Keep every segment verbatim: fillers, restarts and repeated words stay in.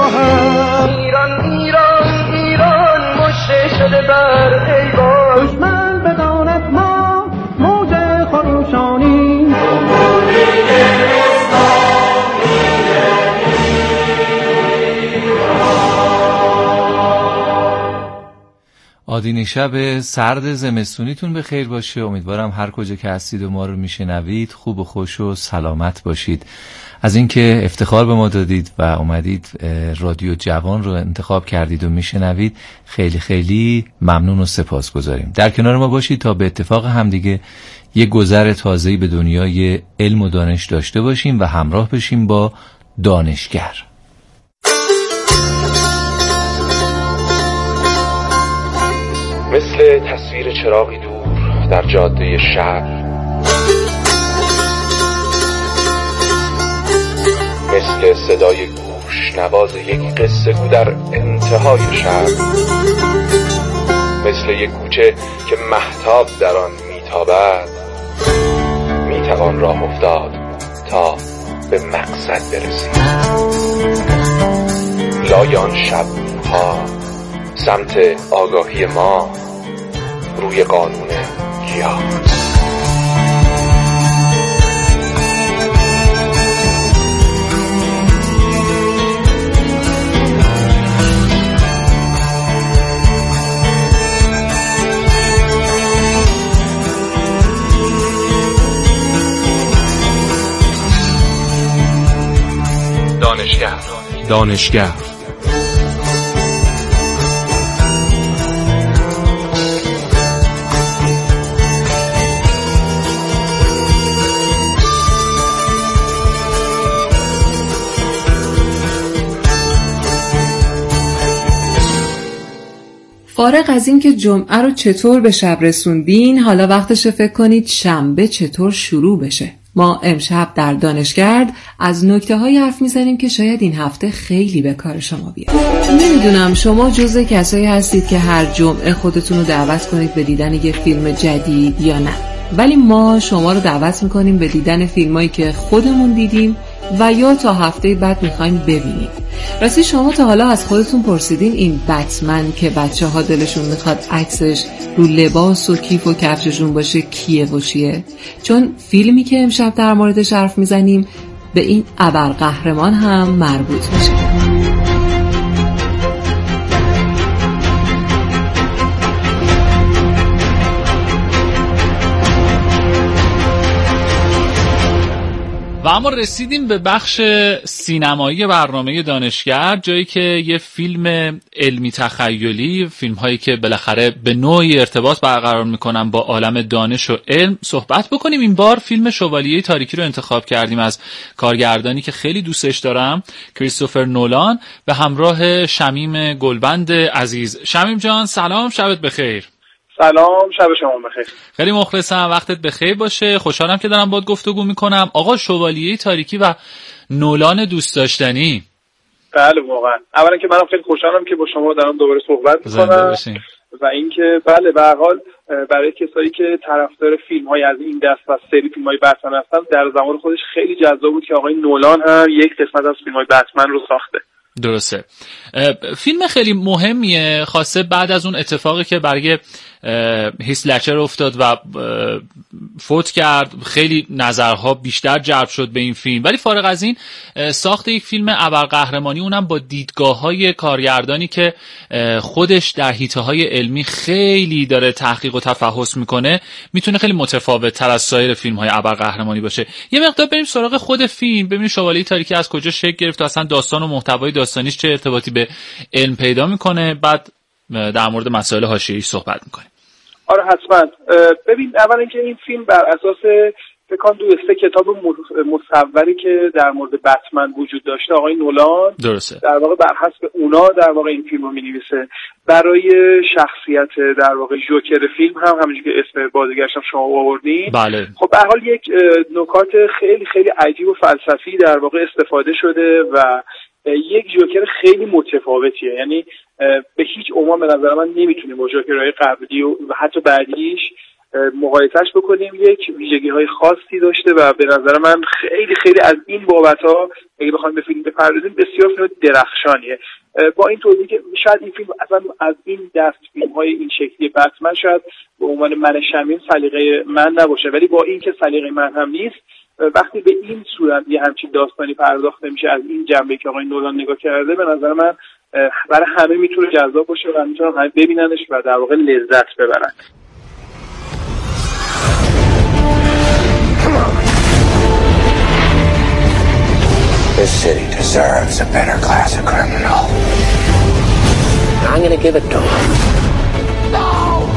خواهم. ایران ایران ایران مشت شده بر ایوان، دشمن بداند ما موج خروشانی. آدینه شب سرد زمستونیتون به خیر باشه. امیدوارم هر کجا که هستید و ما رو میشنوید خوب و خوش و سلامت باشید. از اینکه افتخار به ما دادید و اومدید رادیو جوان رو انتخاب کردید و میشنوید خیلی خیلی ممنون و سپاسگزاریم. در کنار ما باشید تا به اتفاق همدیگه یه گذر تازه‌ای به دنیای علم و دانش داشته باشیم و همراه بشیم با دانشگر. مثل تصویر چراغی دور در جاده شب، مثل صدای گوش نواز یک قصه گو در انتهای شب، مثل یک کوچه که مهتاب در آن میتابد، میتوان راه افتاد تا به مقصد برسید. لای آن شب ها سمت آگاهی ما روی قانون گیاه. دانشگر دانشگر فارغ از این که جمعه رو چطور به شب رسوندین، حالا وقتشه فکر کنید شنبه چطور شروع بشه. ما امشب در دانشگرد از نکته‌های حرف میزنیم که شاید این هفته خیلی به کار شما بیاد. نمیدونم شما جزء کسایی هستید که هر جمعه خودتون رو دعوت کنید به دیدن یه فیلم جدید یا نه، ولی ما شما رو دعوت میکنیم به دیدن فیلمایی که خودمون دیدیم و یا تا هفته بعد میخوایم ببینیم. راستی شما تا حالا از خودتون پرسیدین این بتمن که بچه ها دلشون میخواد عکسش رو لباس و کیف و کفششون باشه کیه و چیه؟ چون فیلمی که امشب در موردش حرف میزنیم به این ابرقهرمان هم مربوط میشه. و اما رسیدیم به بخش سینمایی برنامه دانشگر، جایی که یه فیلم علمی تخیلی، فیلم هایی که بالاخره به نوعی ارتباط برقرار میکنن با عالم دانش و علم صحبت بکنیم. این بار فیلم شوالیه تاریکی رو انتخاب کردیم از کارگردانی که خیلی دوستش دارم، کریستوفر نولان، به همراه شمیم گلبند عزیز. شمیم جان سلام، شبت بخیر. سلام، شب شما بخیر. خیلی مخلصم، وقتت بخیر باشه. خوشحالم که دارم باهات گفتگو میکنم. آقا شوالیه تاریکی و نولان دوست داشتنی. بله واقعا. اولا که منم خیلی خوشحالم که با شما دارم دوباره صحبت میکنم و اینکه بله به هر حال برای کسایی که طرفدار فیلم‌های از این دست و سری فیلم‌های بتمن هستن، در زمان خودش خیلی جذاب بود که آقای نولان هم یک قسمت از فیلم‌های بتمن رو ساخته. درسته. فیلم خیلی مهمیه، خاصه بعد از اون اتفاقی که برای هیث لچر افتاد و فوت کرد. خیلی نظرها بیشتر جلب شد به این فیلم، ولی فارغ از این ساخت یک فیلم ابرقهرمانی، اونم با دیدگاه‌های کارگردانی که خودش در حیطه‌های علمی خیلی داره تحقیق و تفحص میکنه، میتونه خیلی متفاوت تر از سایر فیلم‌های ابرقهرمانی باشه. یه مقدار بریم سراغ خود فیلم، ببینیم شوالیه تاریکی از کجا شکل گرفت و اصلا داستان و محتوای داستانیش چه ارتباطی به علم پیدا میکنه، بعد در مورد مسائل حاشیه‌ای صحبت میکنیم. آره حتما. ببین اولا اینکه این فیلم بر اساس فکر کنم دو سه کتاب مصوری که در مورد بتمن وجود داشته آقای نولان، درسته، در واقع بر حسب اونا در واقع این فیلم رو می‌نویسه. برای شخصیت در واقع جوکر فیلم هم همونجوری که اسم بازیگرش هم شما آوردین، بله، خب به هر حال یک نکات خیلی خیلی عجیب و فلسفی در واقع استفاده شده و یک جوکر خیلی متفاوتیه. یعنی به هیچ عنوان به نظر من نمیتونیم با جوکرهای قبلی و حتی بعدیش مقایسهش بکنیم یک ویژگی‌های خاصی داشته و به نظر من خیلی خیلی از این بابت‌ها اگه بخوایم به فیلم بپردازیم بسیار فیلم درخشانیه. با این توضیح که شاید این فیلم اصلا از این دست فیلم‌های این شکلی بتمن شاید به عنوان من شمیم سلیقه من نباشه، ولی با این که سلیقه من هم نیست، وقتی به این صورت یه همچین داستانی پرداخته میشه از این جنبه که آقای نولان نگاه کرده، به نظر من برای همه میتونه جذاب باشه و میتونن همه ببیننش و در واقع لذت ببرن. This city deserves a better class of criminal. I'm gonna give it to him. No!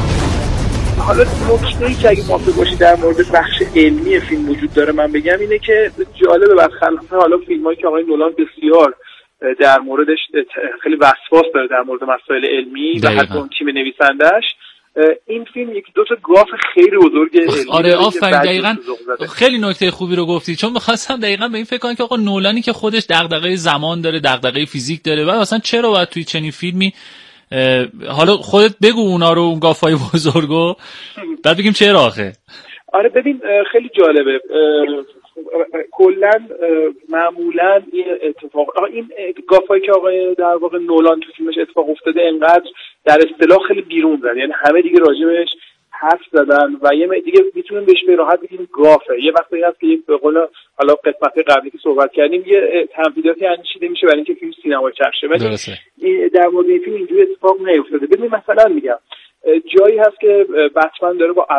حالا نکته‌ای که اگه موافق باشی در مورد بخش علمی فیلم وجود داره من بگم اینه که جالبه برخلاف حالا فیلمایی که آقای نولان بسیار در موردش خیلی وسواس داره در مورد مسائل علمی و حتی اون تیم نویسندش، این فیلم یک دو تا گاف خیلی بزرگ علمی. آره آفرین، دقیقاً خیلی نکته خوبی رو گفتی، چون می‌خواستم دقیقاً به این فکر کنم که آقا نولانی که خودش دغدغه زمان داره، دغدغه فیزیک داره، و اصلا چرا باید توی چنین فیلمی حالا خودت بگو اونا رو، اون گافای بزرگو بعد بگیم چرا آخه. آره ببین خیلی جالبه، کلا معمولا این اتفاق این گافایی که آقای در واقع نولان تو فیلمش اتفاق افتاده انقدر در اصطلاح خیلی بیرون زد، یعنی همه دیگه راجبش حرف زدن و یه دیگه میتونیم بهش به راحت بگیم گافه. یه وقتی هست که یک به قول حالا قسمت قبلی که صحبت کردیم یه تنفیذاتی اندیشیده میشه برای اینکه فیلم سینمایی چاپ شه، ولی در مورد این فیلم اینجوری اتفاق نیفتاده. ببین مثلا میگم جایی هست که بتمن داره با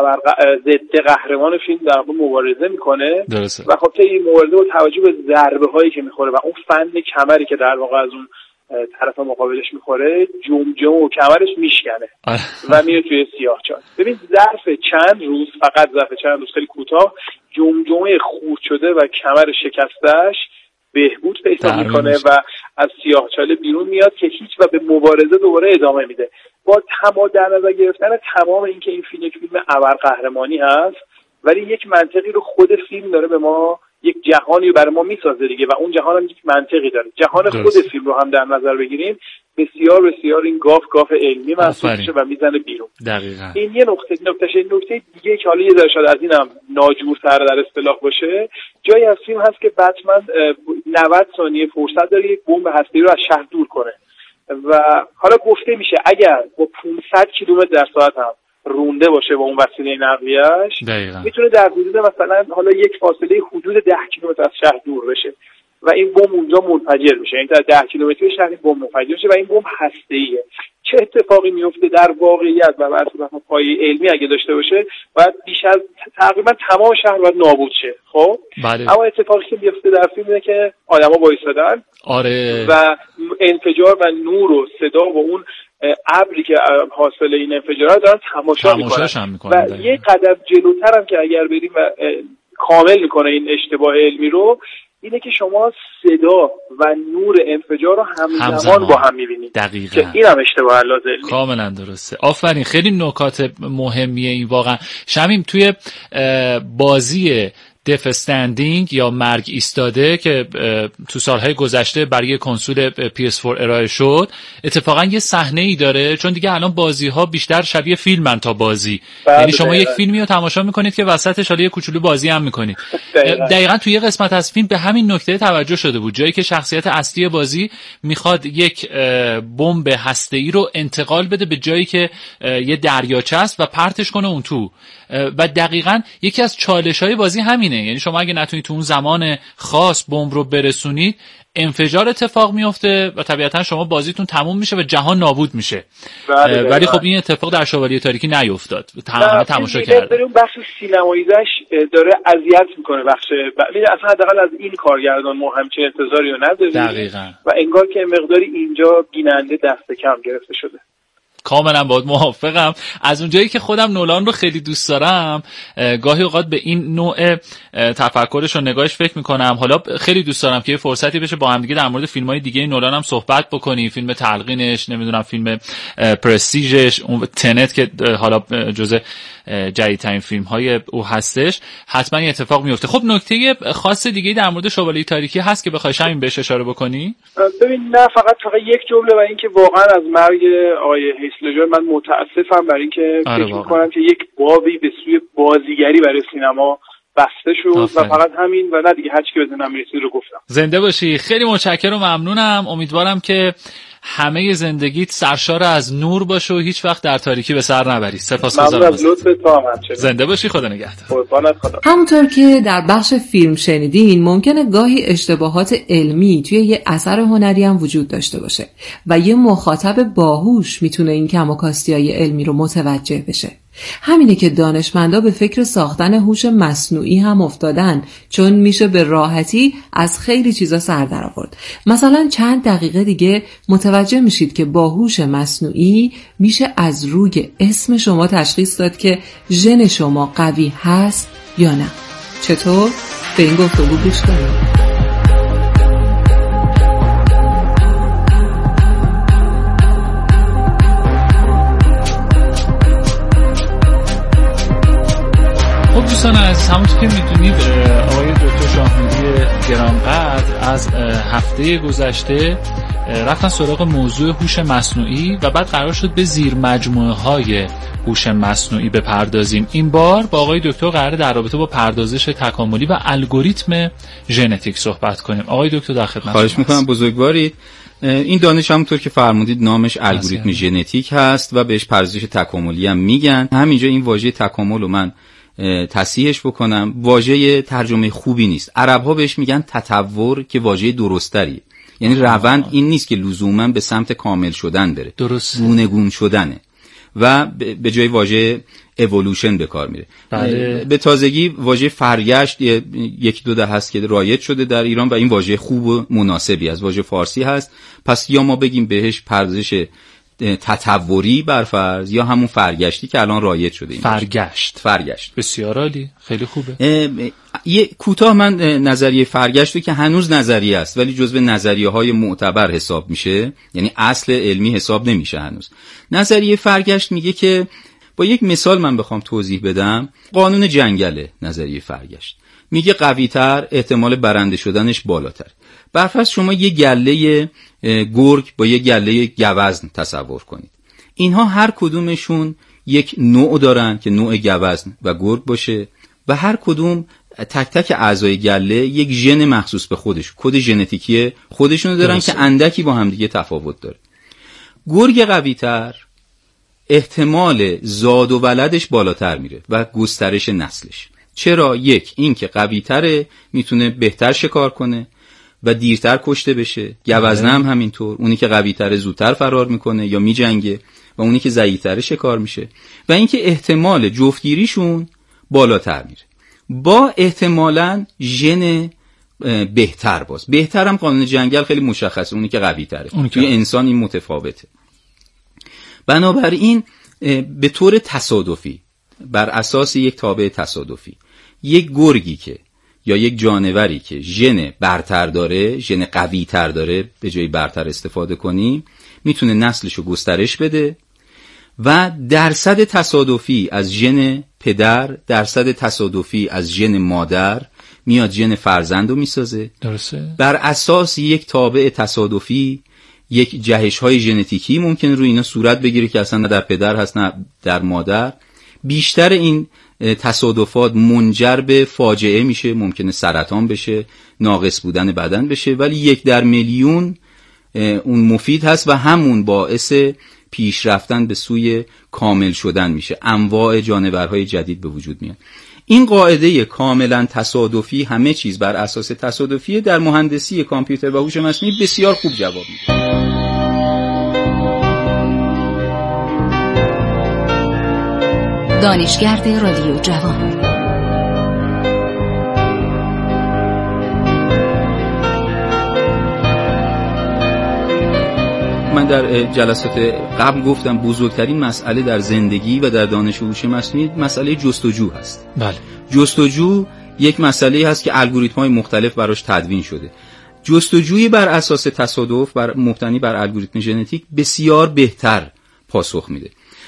ضد قهرمان فیلم در واقع مبارزه میکنه درسته. و خب تا این مبارزه با توجه به ضربه هایی که میخوره و اون فن کمری که در واقع از اون طرف مقابلش میخوره، جمجمه و کمرش میشکنه و میره توی سیاهچال. ببین ظرف چند روز، فقط ظرف چند روز خیلی کوتاه، جمجمه خورد شده و کمر شکستهش بهبود پیدا میکنه و از سیاهچاله بیرون میاد که هیچ و به مبارزه دوباره ادامه میده. با تمام در نظر گرفتن تمام این که این فیلم یک فیلم ابرقهرمانی هست، ولی یک منطقی رو خود فیلم داره به ما، یک جهانی رو برای ما میسازه دیگه، و اون جهان هم یک منطقی داره. جهان خود درست. فیلم رو هم در نظر بگیریم بسیار بسیار این گاف گاف علمی محسوب میشه و میزنه بیرون. دقیقاً. این یه نقطه نکتهش نکته دیگه که حالا یه ذره شاید از اینم ناجورتر در اصطلاح باشه، جایی از فیلم هست که بتمن نود ثانیه فرصت داره یک بمب هسته‌ای رو از شهر دور کنه و حالا گفته میشه اگر با پانصد کیلومتر در ساعت هم رونده باشه با اون وسیله نقلیه‌اش میتونه در حدود مثلا حالا یک فاصله حدود ده کیلومتر از شهر دور بشه و این بمب اونجا منفجر بشه، یعنی در ده کیلومتری شهر این بمب منفجر بشه و این بمب هسته‌ایه. چه اتفاقی میفته در واقعیت و بر اساس پایه علمی اگه داشته باشه باید بیش از تقریبا تمام شهر باید نابود شه. خب بله. اما اتفاقی که میفته در فیلم اینه که آدما وایسادن آره و انفجار و نور و صدا و اون ابری که حاصل این انفجارات دارن تماشا میکنن و داریم. یه قدم جلوتر هم که اگر بریم و کامل میکنه این اشتباه علمی رو، اینه که شما صدا و نور انفجار رو همزمان, همزمان. با هم میبینید. دقیقاً. که این هم اشتباه لازم. کاملا درسته. آفرین، خیلی نکات مهمیه این واقعا. شمیم توی بازی دف استندینگ یا مرگ ایستاده که تو سالهای گذشته برای کنسول پی اس فور ارائه شد، اتفاقا یه صحنه‌ای داره، چون دیگه الان بازی‌ها بیشتر شبیه فیلمن تا بازی، یعنی شما یک فیلمی رو تماشا می‌کنید که وسطش حالا یه کوچولو بازی هم می‌کنید. دقیقاً توی یه قسمت از فیلم به همین نکته توجه شده بود، جایی که شخصیت اصلی بازی می‌خواد یک بمب هسته‌ای رو انتقال بده به جایی که یه دریاچه است و پرتش کنه اون تو، و دقیقاً یکی از چالش‌های بازی همینه، یعنی شما اگه نتونید تو اون زمان خاص بمب رو برسونید، انفجار اتفاق میفته و طبیعتاً شما بازیتون تموم میشه و جهان نابود میشه. بله ولی خب این اتفاق در شوالیه تاریکی نیفتاد. تمام تماشا کردن. اون بخش سینماییش داره اذیت میکنه بخش ببین اصلا حداقل از این کارگردان ما همچین انتظاری رو نداریم. دقیقاً. و انگار که مقداری اینجا بیننده دست کم گرفته شده. کاملا باهات موافقم. از اونجایی که خودم نولان رو خیلی دوست دارم، گاهی اوقات به این نوع تفکرش و نگاهش فکر میکنم. حالا خیلی دوست دارم که یه فرصتی بشه با هم دیگه در مورد فیلم‌های دیگه نولان هم صحبت بکنیم، فیلم تلقینش، نمیدونم فیلم پرستیژش، اون تنت که حالا جزء جدیدترین فیلم های او هستش، حتما این اتفاق میفته. خب نکته خاص دیگه در مورد شوالیه تاریکی هست که بخوای همین بهش اشاره بکنی؟ ببین نه فقط فقط یک جمله، و اینکه واقعا از مرگ آقای هیث لجر من متاسفم، برای اینکه آره فکر می‌کنم که یک بابی به سوی بازیگری برای سینما بسته شد و فقط همین و نه دیگه، هر چی که بزنم رسید رو گفتم. زنده باشی، خیلی متشکرم و ممنونم. امیدوارم که همه زندگیت سرشار از نور باشه و هیچ وقت در تاریکی به سر نبری. سپاسگزارم از لطفت. زنده باشی، خدا نگهدار. خدا. همونطور که در بخش فیلم شنیدین، ممکنه گاهی اشتباهات علمی توی یه اثر هنری هم وجود داشته باشه و یه مخاطب باهوش میتونه این کم و کاستی‌های علمی رو متوجه بشه. همینه که دانشمندا به فکر ساختن هوش مصنوعی هم افتادن، چون میشه به راحتی از خیلی چیزا سر در آورد. مثلا چند دقیقه دیگه متوجه میشید که با هوش مصنوعی میشه از روی اسم شما تشخیص داد که ژن شما قوی هست یا نه. چطور؟ به این گفتگو گوش کنید. خب دوستان، از همونطور که میدونید آقای دکتر شاهنوری گرانقدر از هفته گذشته رفتن سراغ موضوع هوش مصنوعی و بعد قرار شد به زیر مجموعه های هوش مصنوعی بپردازیم. این بار با آقای دکتر قراره در رابطه با پردازش تکاملی و الگوریتم ژنتیک صحبت کنیم. آقای دکتر در خدمت. خواهش میکنم بزرگوارید. این دانش همونطور که فرمودید نامش الگوریتم ژنتیک هست و بهش پردازش تکاملی هم میگن. همینجا این واژه تکامل رو من تصحیحش بکنم، واژه ترجمه خوبی نیست. عرب‌ها بهش میگن تطور که واژه درستری، یعنی روند این نیست که لزوما به سمت کامل شدن بره، درست گونه‌گون شدنه و به جای واژه اِوولوشن به کار میره. بله. به تازگی واژه فرگشت یک دو ده هست که رایج شده در ایران و این واژه خوب و مناسبی از واژه فارسی هست. پس یا ما بگیم بهش پردازش تطوری برفرض یا همون فرگشتی که الان رایج شده. این فرگشت فرگشت بسیار عالی، خیلی خوبه. یه کوتاه من نظریه فرگشت رو که هنوز نظریه است ولی جزو نظریه های معتبر حساب میشه، یعنی اصل علمی حساب نمیشه هنوز. نظریه فرگشت میگه که با یک مثال من بخوام توضیح بدم، قانون جنگله. نظریه فرگشت میگه قوی‌تر احتمال برنده شدنش بالاتر. برفرض شما یه گله گرگ با یه گله گوزن تصور کنید. اینها هر کدومشون یک نوع دارن که نوع گوزن و گرگ باشه و هر کدوم تک تک اعضای گله یک ژن مخصوص به خودش، کد ژنتیکی خودشونو دارن درسته. که اندکی با هم دیگه تفاوت داره. گرگ قوی‌تر احتمال زاد و ولدش بالاتر میره و گسترش نسلش. چرا؟ یک، این که قوی‌تره میتونه بهتر شکار کنه و دیرتر کشته بشه. گوزنه هم همینطور، اونی که قوی‌تره زودتر فرار میکنه یا میجنگه و اونی که ضعیف‌تره شکار میشه. و اینکه احتمال جفتگیریشون بالاتر میره با احتمالاً ژن بهتر. باز بهتر هم قانون جنگل خیلی مشخصه، اونی که قوی‌تره. توی انسان این متفاوته. بنابراین به طور تصادفی، بر اساس یک تابع تصادفی، یک گرگی که یا یک جانوری که ژن برتر داره، ژن قوی تر داره، به جای برتر استفاده کنیم، میتونه نسلشو گسترش بده و درصد تصادفی از ژن پدر، درصد تصادفی از ژن مادر میاد ژن فرزندو میسازه. درسته. بر اساس یک تابع تصادفی یک جهش های ژنتیکی ممکن روی اینا صورت بگیره که اصلا نه در پدر هست نه در مادر. بیشتر این تصادفات منجر به فاجعه میشه، ممکنه سرطان بشه، ناقص بودن بدن بشه، ولی یک در میلیون اون مفید هست و همون باعث پیش رفتن به سوی کامل شدن میشه. انواع جانورهای جدید به وجود میاد. این قاعده کاملا تصادفی، همه چیز بر اساس تصادفیه، در مهندسی کامپیوتر و هوش مصنوعی بسیار خوب جواب میده. دانشگرد رادیو جوان. من در جلسات قبل گفتم بزرگترین مسئله در زندگی و در دانش هوش مصنوعی مسئله جستجو هست. بله. جستجو یک مسئله هست که الگوریتم‌های مختلف براش تدوین شده. جستجوی بر اساس تصادف، بر مبتنی بر الگوریتم ژنتیک بسیار بهتر پاسخ میده.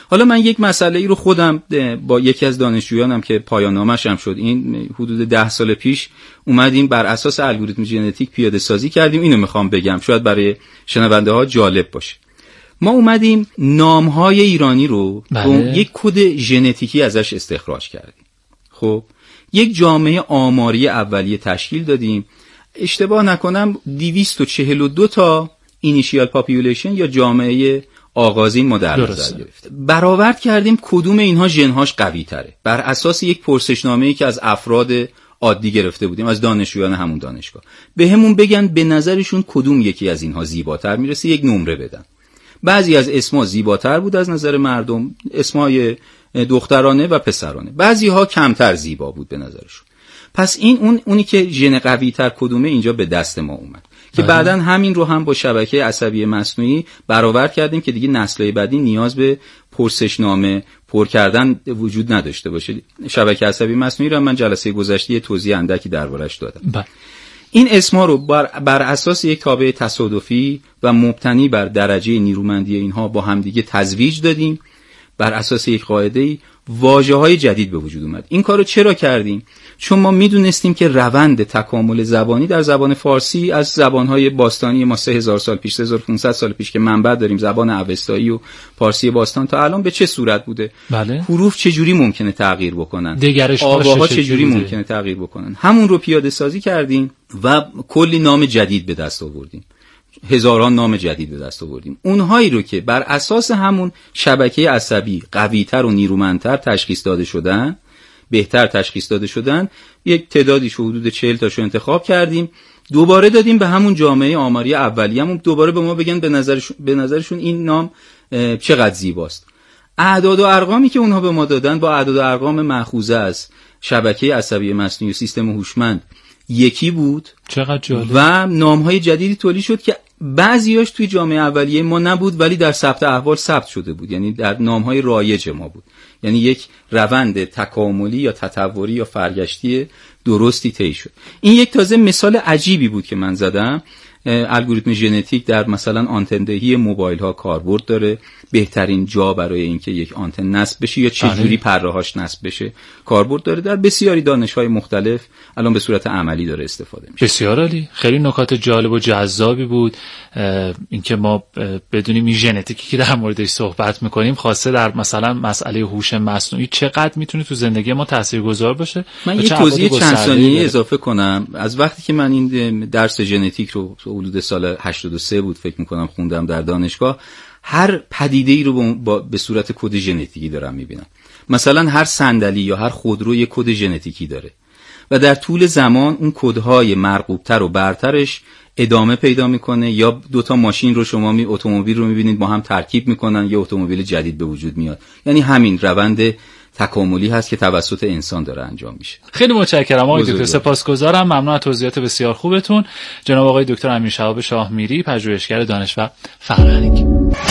حالا من یک مسئله ای رو خودم با یکی از دانشجویانم که پایان نامش هم شد، این حدود ده سال پیش اومدیم بر اساس الگوریتم ژنتیک پیاده سازی کردیم. اینو میخوام بگم شاید برای شنونده ها جالب باشه. ما اومدیم نامهای ایرانی رو بله. یک کد ژنتیکی ازش استخراج کردیم. خب یک جامعه آماری اولیه تشکیل دادیم. اشتباه نکنم دویست و چهل و دو تا اینیشیال پاپولیشن یا جامعه آغازین ما در نظر گرفتیم. برآورد کردیم کدوم اینها ژن‌هاش قوی تره بر اساس یک پرسشنامه‌ای که از افراد عادی گرفته بودیم، از دانشجویان همون دانشگاه. به همون بگن به نظرشون کدوم یکی از اینها زیباتر میرسه، یک نمره بدن. بعضی از اسما زیباتر بود از نظر مردم، اسمای دخترانه و پسرانه. بعضی ها کمتر زیبا بود به نظرشون. پس این اون اونی که ژن قوی تر کدومه اینجا به دست ما اومد که بعداً همین رو هم با شبکه عصبی مصنوعی برآورد کردیم که دیگه نسل‌های بعدی نیاز به پرسشنامه پر کردن وجود نداشته باشه. شبکه عصبی مصنوعی رو من جلسه گذشته توضیح اندکی دربارش دادم. با. این اسما رو بر, بر اساس یک تابع تصادفی و مبتنی بر درجه نیرومندی اینها با همدیگه تزویج دادیم. بر اساس یک قاعده‌ای واژه‌های جدید به وجود اومد. این کارو چرا کردیم؟ چون ما میدونستیم که روند تکامل زبانی در زبان فارسی از زبان‌های باستانی ما سه هزار سال پیش، سه هزار و پانصد سال پیش که منبع داریم، زبان اوستایی و پارسی باستان، تا الان به چه صورت بوده؟ بله. حروف چه جوری ممکنه تغییر بکنن؟ آواها چه جوری ممکنه تغییر بکنن؟ همون رو پیاده سازی کردیم و کلی نام جدید به دست آوردیم. هزاران نام جدید به دست آوردیم. اونهایی رو که بر اساس همون شبکه عصبی قوی‌تر و نیرومندتر تشخیص داده شدن، بهتر تشخیص داده شدن، یک تعدادی حدود چهل تاشو انتخاب کردیم، دوباره دادیم به همون جامعه آماری اولیه‌مون، دوباره به ما بگن به نظرشون به نظرشون این نام چقدر زیباست. اعداد و ارقامی که اونها به ما دادن با اعداد و ارقام مأخوذه از شبکه عصبی مصنوعی و سیستم هوشمند یکی بود. چقدر جالب. و نام‌های جدیدی تولید شد که بعضیاش توی جامعه اولیه ما نبود ولی در ثبت احوال ثبت شده بود، یعنی در نام‌های رایج ما بود. یعنی یک روند تکاملی یا تطوری یا فرگشتی درستی طی شد. این یک تازه مثال عجیبی بود که من زدم. الگوریتم ژنتیک در مثلا آنتندهی موبایل ها کاربرد داره. بهترین جا برای اینکه یک آنتن نصب بشه یا چه جوری پره‌هاش نصب بشه کاربرد داره. در بسیاری دانش‌های مختلف الان به صورت عملی داره استفاده میشه. بسیار عالی. خیلی نکات جالب و جذابی بود اینکه ما بدونیم این ژنتیکی که در موردش صحبت می‌کنیم خاصه در مثلا مسئله هوش مصنوعی چقدر میتونه تو زندگی ما تاثیرگذار باشه. من یه توضیح چند ثانیه‌ای اضافه کنم. از وقتی که من این درس ژنتیک رو حدود سال هشتاد و سه بود فکر می‌کنم خوندم در دانشگاه، هر پدیده‌ای رو با به صورت کد ژنتیکی دارم می‌بینم. مثلا هر صندلی یا هر خودرو یک کد ژنتیکی داره و در طول زمان اون کدهای مرغوب‌تر و برترش ادامه پیدا میکنه، یا دوتا ماشین رو شما می اتومبیل رو می‌بینید با هم ترکیب میکنن یا اتومبیل جدید به وجود میاد. یعنی همین روند تکاملی هست که توسط انسان داره انجام میشه. خیلی متشکرم آقای دکتر، سپاسگزارم، ممنون از توضیحات بسیار خوبتون. جناب آقای دکتر امیرشهاب شاهمیری، پژوهشگر دانش و فرهنگ.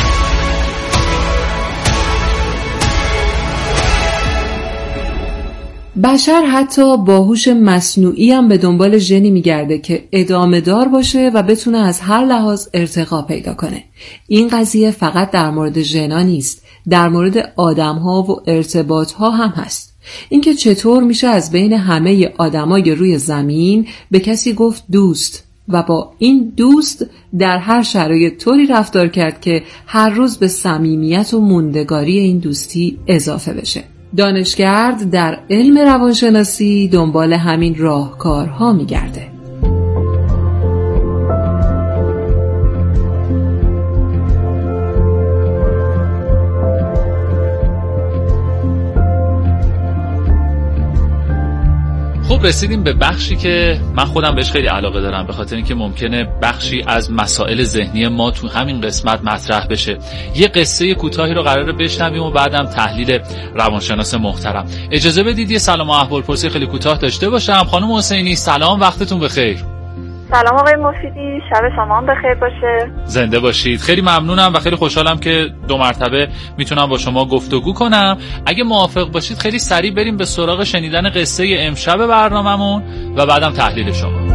بشر حتی با هوش مصنوعی هم به دنبال ژنی میگرده که ادامه دار باشه و بتونه از هر لحاظ ارتقا پیدا کنه. این قضیه فقط در مورد ژنا نیست، در مورد آدم‌ها و ارتباط‌ها هم هست. اینکه چطور میشه از بین همه آدمای روی زمین به کسی گفت دوست و با این دوست در هر شرایط طوری رفتار کرد که هر روز به صمیمیت و موندگاری این دوستی اضافه بشه. دانشگرد در علم روانشناسی دنبال همین راهکارها میگرده. خب رسیدیم به بخشی که من خودم بهش خیلی علاقه دارم، به خاطر اینکه ممکنه بخشی از مسائل ذهنی ما تو همین قسمت مطرح بشه. یه قصه کوتاهی رو قراره بشنویم و بعدم تحلیل روانشناس محترم. اجازه بدید یه سلام و احوالپرسی خیلی کوتاه داشته باشم. خانم حسینی سلام، وقتتون بخیر. سلام آقای مفیدی، شب شما هم بخیر باشه. زنده باشید. خیلی ممنونم و خیلی خوشحالم که دو مرتبه میتونم با شما گفتگو کنم. اگه موافق باشید خیلی سریع بریم به سراغ شنیدن قصه امشب برنامه‌مون و بعدم تحلیل شما.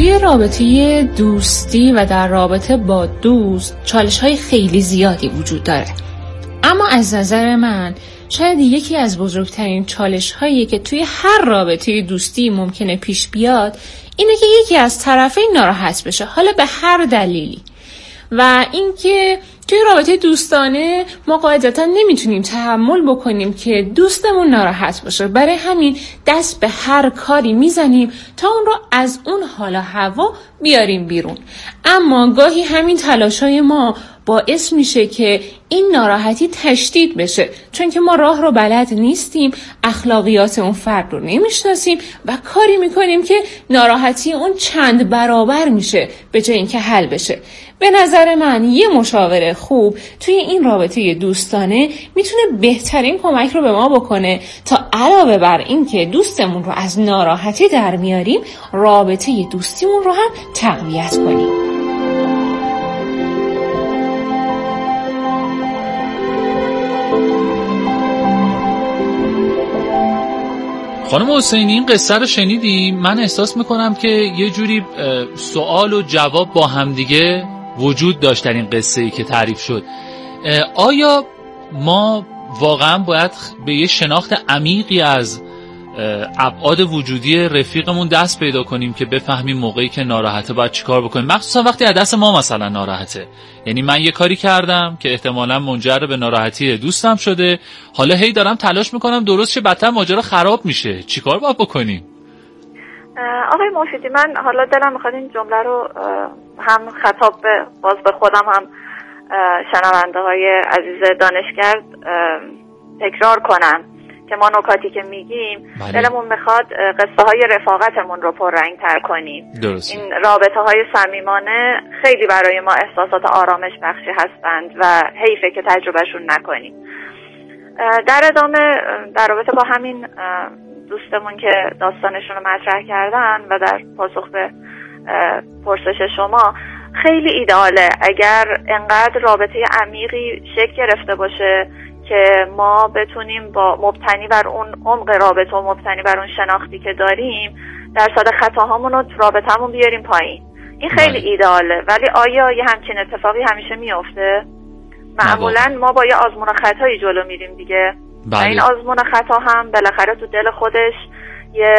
توی رابطه دوستی و در رابطه با دوست چالش‌های خیلی زیادی وجود داره. اما از نظر من شاید یکی از بزرگترین چالش‌هایی که توی هر رابطه دوستی ممکنه پیش بیاد اینه که یکی از طرفین ناراحت بشه، حالا به هر دلیلی. و اینکه توی رابطه دوستانه ما قاعدتا نمیتونیم تحمل بکنیم که دوستمون ناراحت باشه، برای همین دست به هر کاری میزنیم تا اون رو از اون حال و هوا بیاریم بیرون. اما گاهی همین تلاشای ما باعث میشه که این ناراحتی تشدید بشه، چون که ما راه رو بلد نیستیم، اخلاقیات اون فرد رو نمیشناسیم و کاری میکنیم که ناراحتی اون چند برابر میشه به جای اینکه حل بشه. به نظر من یه مشاور خوب توی این رابطه دوستانه میتونه بهترین کمک رو به ما بکنه تا علاوه بر این که دوستمون رو از ناراحتی در میاریم، رابطه دوستیمون رو هم تقویت کنیم. خانم حسینی این قصه رو شنیدیم، من احساس میکنم که یه جوری سوال و جواب با همدیگه وجود داشت در این قصه ای که تعریف شد. آیا ما واقعا باید به یه شناخت عمیقی از ابعاد وجودی رفیقمون دست پیدا کنیم که بفهمیم موقعی که ناراحته باید چیکار بکنیم، مخصوصا وقتی از دست ما مثلا ناراحته؟ یعنی من یه کاری کردم که احتمالاً منجر به ناراحتی دوستم شده، حالا هی دارم تلاش میکنم درست شه، بدتر ماجرا خراب میشه، چیکار باید بکنیم؟ آقای مفیدی، من حالا دلم میخواد این جمله رو هم خطاب به باز به خودم هم شنونده های عزیز دانشگرد تکرار کنم که ما نکاتی که میگیم دلمون میخواد قصه های رفاقتمون رو پررنگ تر کنیم. درست. این رابطه های صمیمانه خیلی برای ما احساسات آرامش بخشی هستند و حیفه که تجربهشون نکنیم. در ادامه در رابطه با همین دوستمون که داستانشون رو مطرح کردن و در پاسخ به پرسش شما، خیلی ایدئاله اگر انقدر رابطه عمیقی شکل گرفته باشه که ما بتونیم با مبتنی بر اون عمق رابطه و مبتنی بر اون شناختی که داریم درصد خطاهامون رو تو رابطه‌مون بیاریم پایین. این خیلی بله. ایدئاله. ولی آیا یه همچین اتفاقی همیشه میفته؟ معمولا ما با یه آزمون خطایی جلو میریم دیگه. بله. و این آزمون خطا هم بالاخره تو دل خودش یه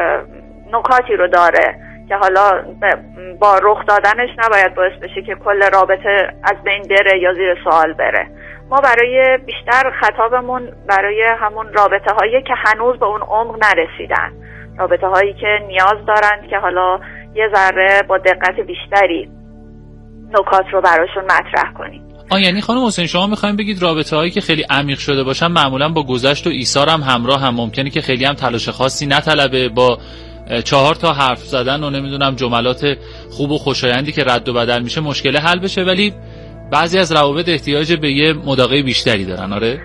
نکاتی رو داره که حالا با رخ دادنش نباید باعث بشه که کل رابطه از بین بره یا زیر سوال بره. ما برای بیشتر خطابمون برای همون رابطه هایی که هنوز به اون عمق نرسیدن، رابطه هایی که نیاز دارند که حالا یه ذره با دقت بیشتری نکات رو براشون مطرح کنیم. آه یعنی خانم حسین شما میخوایم بگید رابطه هایی که خیلی عمیق شده باشن معمولا با گذشت و ایثار هم همراه هم ممکنه که خیلی هم تلاش خاصی نطلبه، با چهار تا حرف زدن و نمیدونم جملات خوب و خوشایندی که رد و بدل میشه مشکل حل بشه، ولی بعضی از روابط احتیاج به یه مداقه بیشتری دارن. آره؟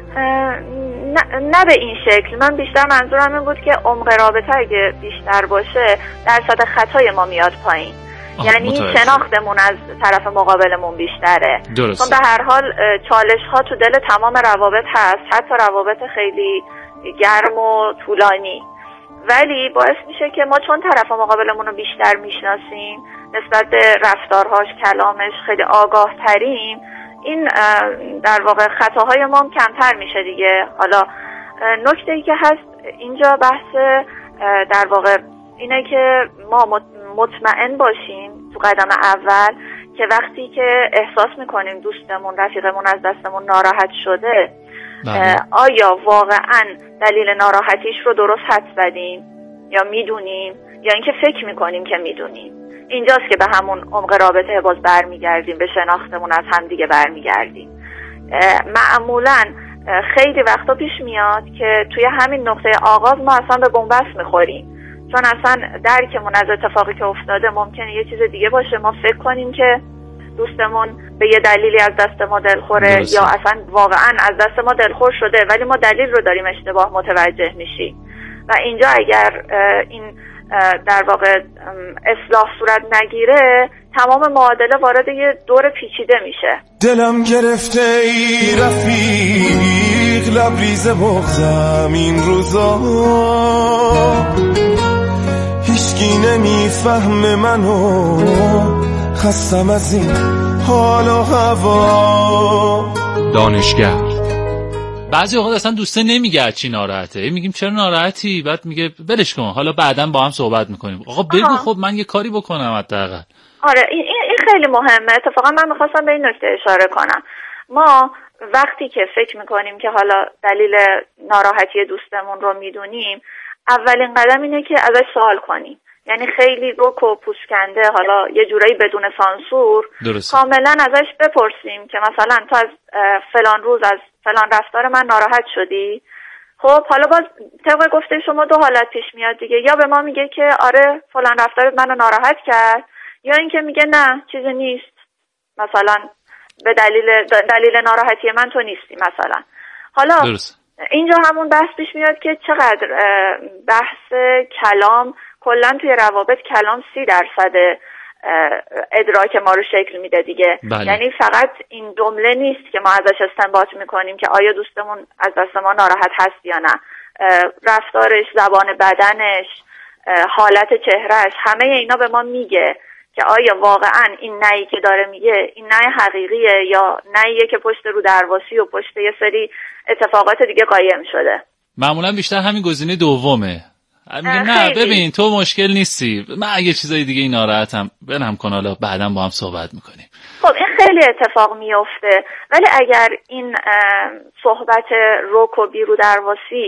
نه, نه به این شکل. من بیشتر منظورم این بود که عمق رابطه اگه بیشتر باشه درصد خطای ما میاد پایین. یعنی شناختمون از طرف مقابلمون بیشتره. درست. چون به هر حال چالش ها تو دل تمام روابط هست، حتی روابط خیلی گرم و طولانی، ولی باعث میشه که ما چون طرف مقابلمون رو بیشتر میشناسیم، نسبت به رفتارهاش، کلامش خیلی آگاه تریم، این در واقع خطاهای ما هم کمتر میشه دیگه. حالا نکته ای که هست اینجا بحث در واقع اینه که ما مطمئن باشیم تو قدم اول که وقتی که احساس میکنیم دوستمون، رفیقمون از دستمون ناراحت شده، بله. آیا واقعا دلیل ناراحتیش رو درست حدس زدیم یا میدونیم یا اینکه فکر میکنیم که میدونیم. اینجاست که به همون عمق رابطه باز برمیگردیم، به شناختمون از هم دیگه برمیگردیم. معمولا خیلی وقتا پیش میاد که توی همین نقطه آغاز ما اصلا به بنبست میخوریم، چون اصلا درکمون از اتفاقی که افتاده ممکنه یه چیز دیگه باشه. ما فکر کنیم که دوستمون به یه دلیلی از دست ما دلخوره یا اصلا واقعا از دست ما دلخور شده، ولی ما دلیل رو داریم اشتباه متوجه میشیم. و اینجا اگر این در واقع اصلاح صورت نگیره، تمام معادله وارد یه دور پیچیده میشه. دلم گرفته ای رفیق، لبریز بغضم این روزا، هیچکی نمیفهمه منو، خستم از این حال و هوا. دانشگر بعضی اوقات اصلا دوسته نمیگه چی ناراحته، میگیم چرا ناراحتی، بعد میگه ولش کن حالا بعداً با هم صحبت میکنیم. آقا بگو آها. خب من یه کاری بکنم حداقل. آره این این خیلی مهمه. اتفاقا من میخواستم به این نکته اشاره کنم. ما وقتی که فکر میکنیم که حالا دلیل ناراحتی دوستمون رو میدونیم، اولین قدم اینه که ازش سوال کنیم. یعنی خیلی رک و پوسکنده، حالا یه جورایی بدون سانسور، درسته. کاملا ازش بپرسیم که مثلا تو از فلان روز از فلان رفتار من ناراحت شدی؟ خب حالا باز طبق گفته شما دو حالت پیش میاد دیگه، یا به ما میگه که آره فلان رفتارت منو ناراحت کرد، یا اینکه میگه نه چیزی نیست، مثلا به دلیل دلیل ناراحتی من تو نیستی مثلا. حالا درست. اینجا همون بحث پیش میاد که چقدر بحث کلام کلا توی روابط کلام سی درصد ادراک ما رو شکل میده دیگه. بله. یعنی فقط این جمله نیست که ما ازش استنباط میکنیم که آیا دوستمون از دست ما ناراحت هست یا نه، رفتارش، زبان بدنش، حالت چهرهش، همه اینا به ما میگه که آیا واقعا این نهی که داره میگه این نه حقیقیه یا نهیه که پشت رو درواسی و پشت یه سری اتفاقات دیگه قایم شده. معمولا بیشتر همین گزینه دومه. میگه نه ببین تو مشکل نیستی، من اگه چیزای دیگه ناراحتم بنم کن، حالا بعداً با هم صحبت میکنیم. خب این خیلی اتفاق میفته، ولی اگر این صحبت رک و بیرو درواسی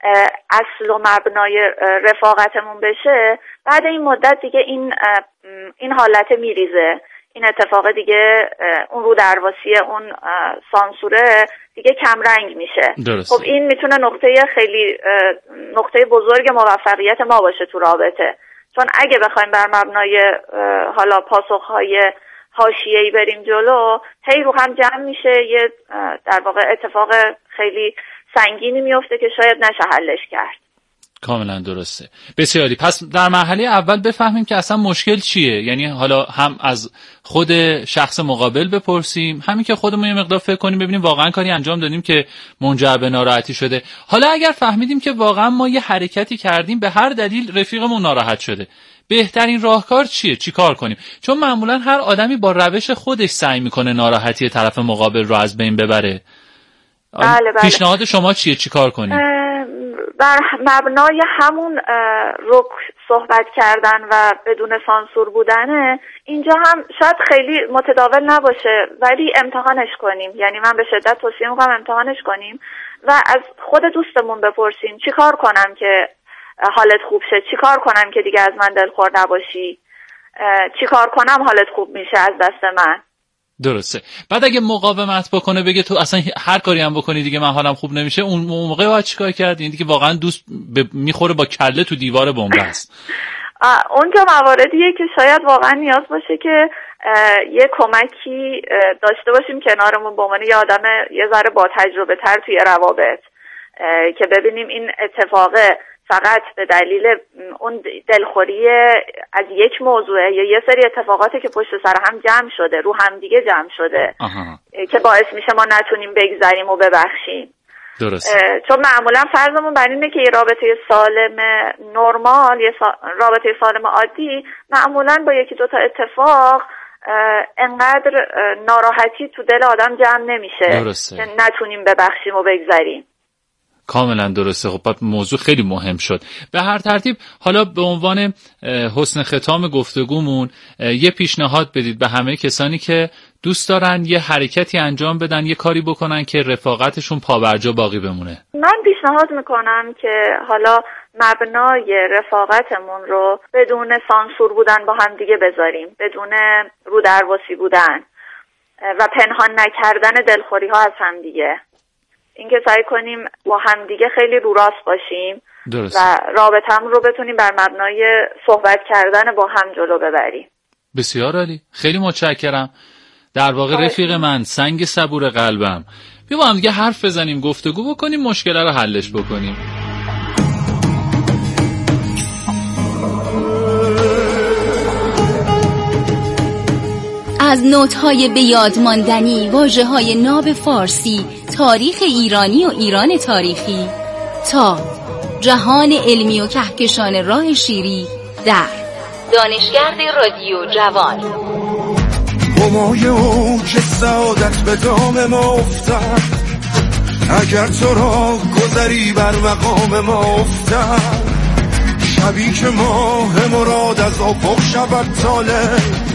اصل و مبنای رفاقتمون بشه، بعد این مدت دیگه این این حالت میریزه، این اتفاق دیگه اون رو درواسی، اون سانسوره دیگه کم رنگ میشه. درست. خب این میتونه نقطه خیلی نقطه بزرگ موفقیت ما باشه تو رابطه، چون اگه بخوایم بر مبنای حالا پاسخهای حاشیه‌ای بریم جلو، هی رو هم جمع میشه، یه در واقع اتفاق خیلی سنگینی میفته که شاید نشه حلش کرد. کاملا درسته. بسیاری. پس در مرحله اول بفهمیم که اصلا مشکل چیه، یعنی حالا هم از خود شخص مقابل بپرسیم، همین که خودمون یه مقدار فکر کنیم ببینیم واقعا کاری انجام دادیم که منجر به ناراحتی شده. حالا اگر فهمیدیم که واقعا ما یه حرکتی کردیم به هر دلیل رفیقمون ناراحت شده، بهترین راهکار چیه؟ چی کار کنیم؟ چون معمولا هر آدمی با روش خودش سعی میکنه ناراحتی طرف مقابل رو از بین ببره. بله بله. پیشنهاد شما چیه؟ چی کار کنیم؟ بر مبنای همون رک صحبت کردن و بدون سانسور بودنه، اینجا هم شاید خیلی متداول نباشه ولی امتحانش کنیم. یعنی من به شدت توصیه میکنم امتحانش کنیم و از خود دوستمون بپرسیم چی کار کنم که حالت خوب شه، چی کار کنم که دیگه از من دلخور نباشی، چی کار کنم حالت خوب میشه از دست من. درسته. بعد اگه مقاومت بکنه بگه تو اصلا هر کاری هم بکنی دیگه من حالم خوب نمیشه، اون موقع باید چیکار کرد؟ این دیگه واقعا دوست میخوره با کله تو دیوار بن‌بست. اونجا مواردیه که شاید واقعا نیاز باشه که یه کمکی داشته باشیم کنارمون به عنوان یه آدم یه ذره با تجربه تر توی روابط، که ببینیم این اتفاقه فقط به دلیل اون دلخوری از یک موضوع یا یه سری اتفاقاتی که پشت سر هم جمع شده، رو هم دیگه جمع شده، آها. که باعث میشه ما نتونیم بگذریم و ببخشیم. درست. چون معمولا فرضمون بر اینه که یه رابطه سالم نرمال، یه سا... رابطه سالم عادی معمولا با یکی دوتا اتفاق انقدر ناراحتی تو دل آدم جمع نمیشه درسته. که نتونیم ببخشیم و بگذریم. کاملا درسته. خب موضوع خیلی مهم شد. به هر ترتیب حالا به عنوان حسن ختام گفتگومون یه پیشنهاد بدید به همه کسانی که دوست دارن یه حرکتی انجام بدن، یه کاری بکنن که رفاقتشون پابرجا باقی بمونه. من پیشنهاد میکنم که حالا مبنای رفاقتمون رو بدون سانسور بودن با هم دیگه بذاریم، بدون رو درواسی بودن و پنهان نکردن دلخوری ها از هم دیگه. اینکه سعی کنیم با همدیگه خیلی رو راست باشیم درست. و رابطه‌مون رو بتونیم بر مبنای صحبت کردن با هم جلو ببریم. بسیار عالی. خیلی متشکرم. در واقع رفیق من، سنگ صبور قلبم، بیا با هم دیگه حرف بزنیم، گفتگو بکنیم، مشکل رو حلش بکنیم. از نوت‌های به یاد ماندنی، واژه‌های ناب فارسی، تاریخ ایرانی و ایران تاریخی تا جهان علمی و کهکشان راه شیری در دانشگرد رادیو جوان. همای او که سعادت به دام ما افتد، اگر تو را گذری بر مقام ما افتد، شبی که ماه مراد از افق شود طالع،